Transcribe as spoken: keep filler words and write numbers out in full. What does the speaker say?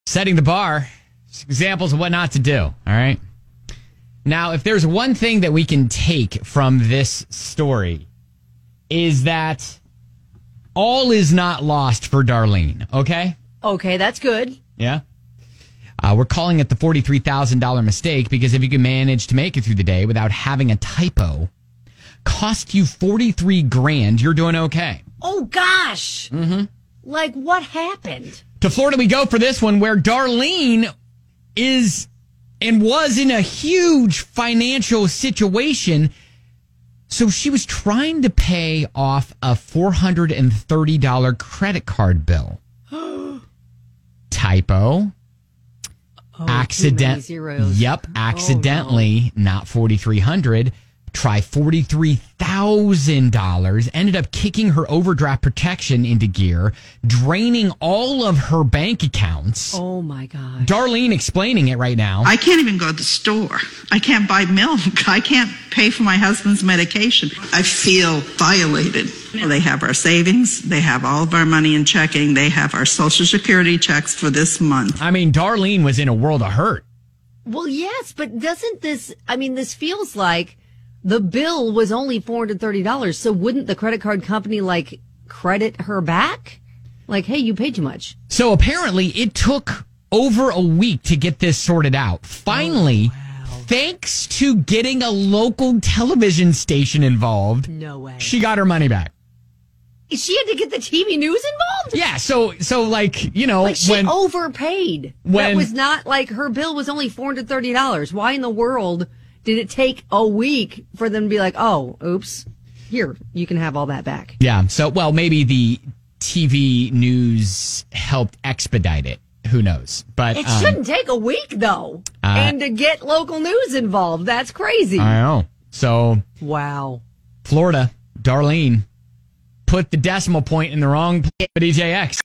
Setting the bar, examples of what not to do. All right. Now, if there's one thing that we can take from this story, is that all is not lost for Darlene. Okay. Okay, that's good. Yeah. Uh, we're calling it the forty-three thousand dollars mistake because if you can manage to make it through the day without having a typo, cost you forty-three grand, you're doing okay. Oh, gosh. Mm-hmm. Like, what happened? To Florida we go for this one, where Darlene is and was in a huge financial situation. So she was trying to pay off a four hundred thirty dollars credit card bill. Typo. Oh, Accident. Yep. Accidentally, oh, no. Not forty-three hundred dollars. Try forty-three thousand dollars. Ended up kicking her overdraft protection into gear, draining all of her bank accounts. Oh, my God. Darlene explaining it right now. I can't even go to the store. I can't buy milk. I can't pay for my husband's medication. I feel violated. They have our savings. They have all of our money in checking. They have our Social Security checks for this month. I mean, Darlene was in a world of hurt. Well, yes, but doesn't this, I mean, this feels like the bill was only four hundred thirty dollars, so wouldn't the credit card company, like, credit her back? Like, hey, you paid too much. So apparently it took over a week to get this sorted out. Finally, oh, wow. Thanks to getting a local television station involved, no way, she got her money back. She had to get the T V news involved? Yeah, so, so like, you know. Like she when, overpaid. When, that was not, like, her bill was only four hundred thirty dollars. Why in the world did it take a week for them to be like, oh, oops, here, you can have all that back? Yeah, so, well, maybe the T V news helped expedite it. Who knows? But it um, shouldn't take a week, though. Uh, and to get local news involved, that's crazy. I know. So, wow. Florida, Darlene, put the decimal point in the wrong place for D J X.